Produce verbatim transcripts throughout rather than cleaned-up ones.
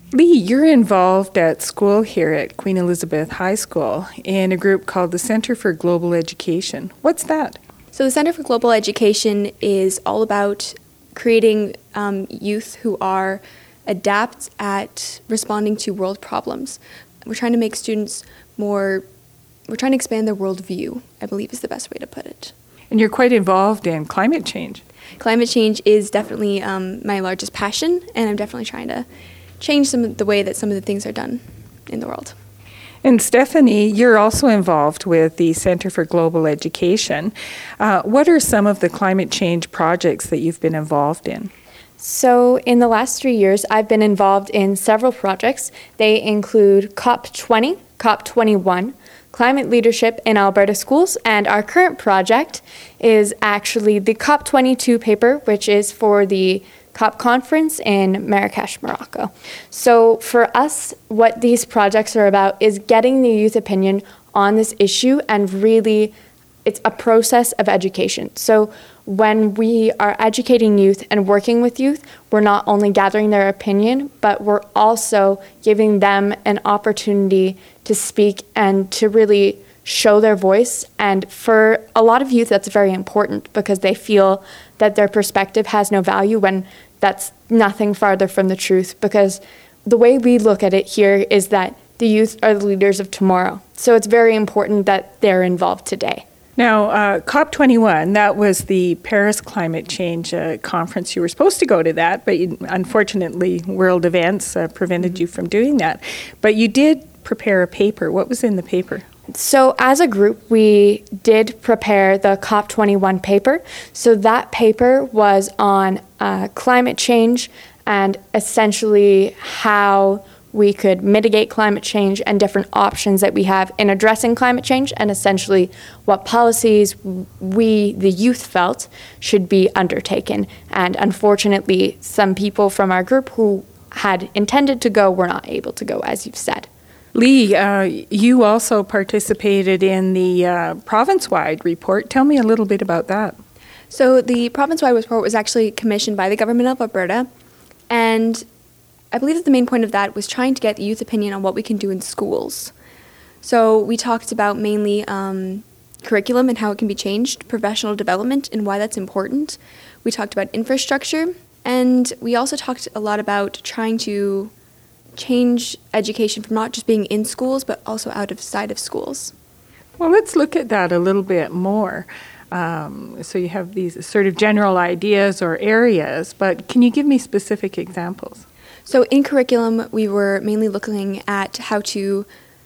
Lee, you're involved at school here at Queen Elizabeth High School in a group called the Centre for Global Education. What's that? So the Centre for Global Education is all about creating um, youth who are adept at responding to world problems. We're trying to make students more, we're trying to expand their worldview, I believe is the best way to put it. And you're quite involved in climate change. Climate change is definitely um, my largest passion, and I'm definitely trying to change some of the way that some of the things are done in the world. And Stephanie, you're also involved with the Centre for Global Education. Uh, what are some of the climate change projects that you've been involved in? So in the last three years, I've been involved in several projects. They include COP twenty, COP twenty-one, Climate Leadership in Alberta Schools, and our current project is actually the COP twenty-two paper, which is for the COP conference in Marrakesh, Morocco. So for us, what these projects are about is getting the youth opinion on this issue, and really it's a process of education. So when we are educating youth and working with youth, we're not only gathering their opinion, but we're also giving them an opportunity to speak and to really show their voice. And for a lot of youth, that's very important because they feel that their perspective has no value when that's nothing farther from the truth. Because the way we look at it here is that the youth are the leaders of tomorrow. So it's very important that they're involved today. Now, uh, COP twenty-one, that was the Paris Climate Change uh, Conference. You were supposed to go to that, but you, unfortunately, world events uh, prevented you from doing that. But you did prepare a paper. What was in the paper? So as a group, we did prepare the COP twenty-one paper. So that paper was on uh, climate change and essentially how we could mitigate climate change and different options that we have in addressing climate change, and essentially what policies we, the youth, felt should be undertaken. And unfortunately, some people from our group who had intended to go were not able to go, as you've said. Lee, uh, you also participated in the uh, province-wide report. Tell me a little bit about that. So the province-wide report was actually commissioned by the government of Alberta, and I believe that the main point of that was trying to get the youth opinion on what we can do in schools. So we talked about mainly um, curriculum and how it can be changed, professional development and why that's important. We talked about infrastructure, and we also talked a lot about trying to change education from not just being in schools, but also out of side of schools. Well, let's look at that a little bit more. Um, so you have these sort of general ideas or areas, but can you give me specific examples? So in curriculum, we were mainly looking at how to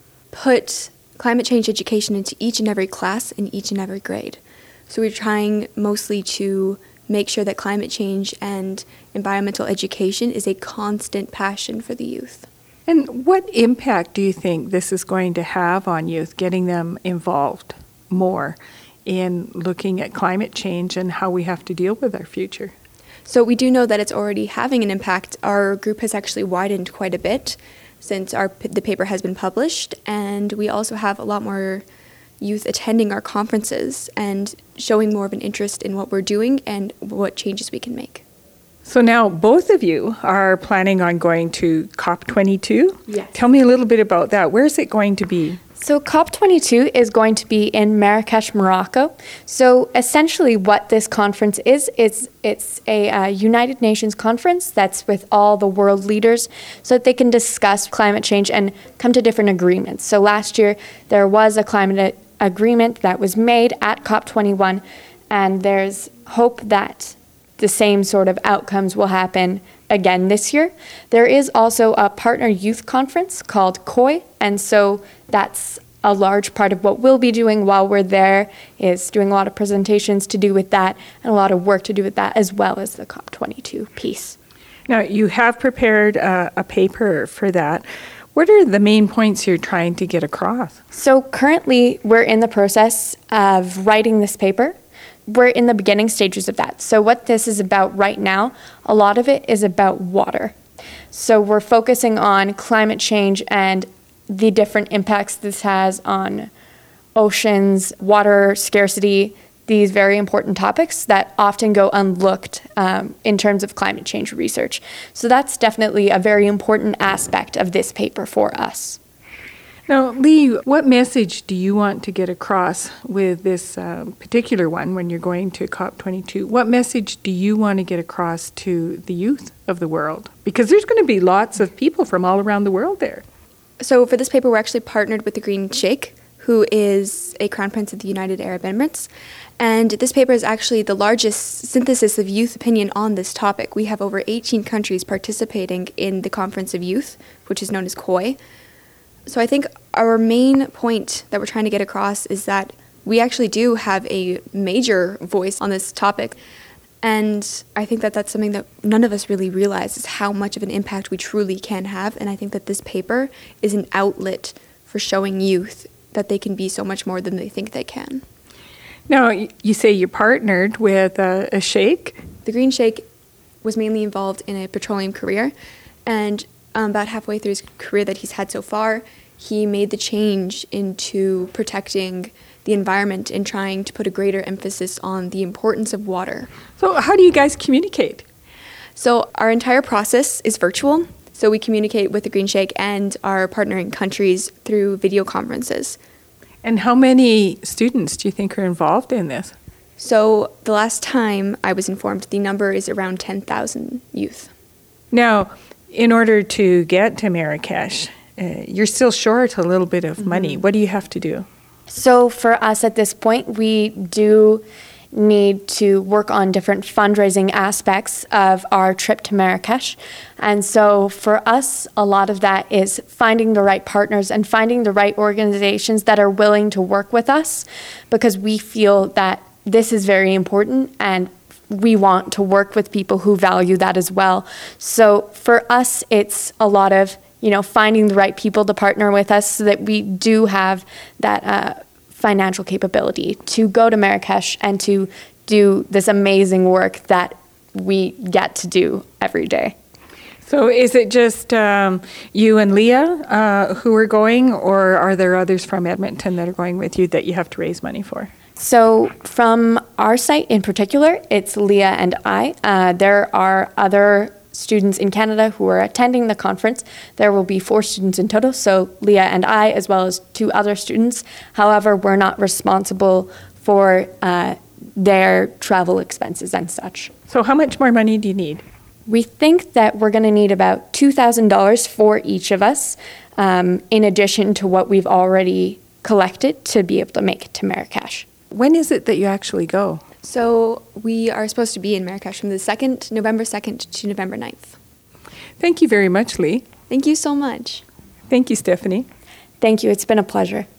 put climate change education into each and every class in each and every grade. So we're trying mostly to make sure that climate change and environmental education is a constant passion for the youth. And what impact do you think this is going to have on youth, getting them involved more in looking at climate change and how we have to deal with our future? So we do know that it's already having an impact. Our group has actually widened quite a bit since our the paper has been published, and we also have a lot more youth attending our conferences and showing more of an interest in what we're doing and what changes we can make. So now both of you are planning on going to COP twenty-two? Yes. Tell me a little bit about that. Where is it going to be? So COP twenty-two is going to be in Marrakesh, Morocco. So essentially what this conference is, is it's a uh, United Nations conference that's with all the world leaders so that they can discuss climate change and come to different agreements. So last year there was a climate agreement that was made at COP twenty-one, and there's hope that the same sort of outcomes will happen again this year. There is also a partner youth conference called C O I, and so that's a large part of what we'll be doing while we're there, is doing a lot of presentations to do with that and a lot of work to do with that, as well as the COP twenty-two piece. Now, you have prepared uh, a paper for that. What are the main points you're trying to get across? So currently, we're in the process of writing this paper. We're in the beginning stages of that. So what this is about right now, a lot of it is about water. So we're focusing on climate change and the different impacts this has on oceans, water scarcity, these very important topics that often go unlooked um, in terms of climate change research. So that's definitely a very important aspect of this paper for us. Now, Lee, what message do you want to get across with this uh, particular one when you're going to COP twenty-two? What message do you want to get across to the youth of the world? Because there's going to be lots of people from all around the world there. So for this paper, we're actually partnered with the Green Sheikh, who is a crown prince of the United Arab Emirates. And this paper is actually the largest synthesis of youth opinion on this topic. We have over eighteen countries participating in the Conference of Youth, which is known as C O I. So I think our main point that we're trying to get across is that we actually do have a major voice on this topic. And I think that that's something that none of us really realize is how much of an impact we truly can have. And I think that this paper is an outlet for showing youth that they can be so much more than they think they can. Now, you say you partnered with a, a sheikh. The Green Sheikh was mainly involved in a petroleum career, and um, about halfway through his career that he's had so far, he made the change into protecting the environment and trying to put a greater emphasis on the importance of water. So how do you guys communicate? So our entire process is virtual. So we communicate with the Green Sheikh and our partnering countries through video conferences. And how many students do you think are involved in this? So the last time I was informed, the number is around ten thousand youth. Now, in order to get to Marrakesh, uh, you're still short a little bit of mm-hmm. money. What do you have to do? So for us at this point, we do need to work on different fundraising aspects of our trip to Marrakesh. And so for us, a lot of that is finding the right partners and finding the right organizations that are willing to work with us, because we feel that this is very important and we want to work with people who value that as well. So for us, it's a lot of, you know, finding the right people to partner with us so that we do have that uh, financial capability to go to Marrakesh and to do this amazing work that we get to do every day. So is it just um, you and Leah uh, who are going, or are there others from Edmonton that are going with you that you have to raise money for? So from our site in particular, it's Leah and I. Uh, there are other students in Canada who are attending the conference. There will be four students in total, so Leah and I, as well as two other students. However, we're not responsible for uh, their travel expenses and such. So how much more money do you need? We think that we're going to need about two thousand dollars for each of us, um, in addition to what we've already collected to be able to make it to Marrakesh. When is it that you actually go? So we are supposed to be in Marrakesh from the second, November second to November ninth. Thank you very much, Lee. Thank you so much. Thank you, Stephanie. Thank you. It's been a pleasure.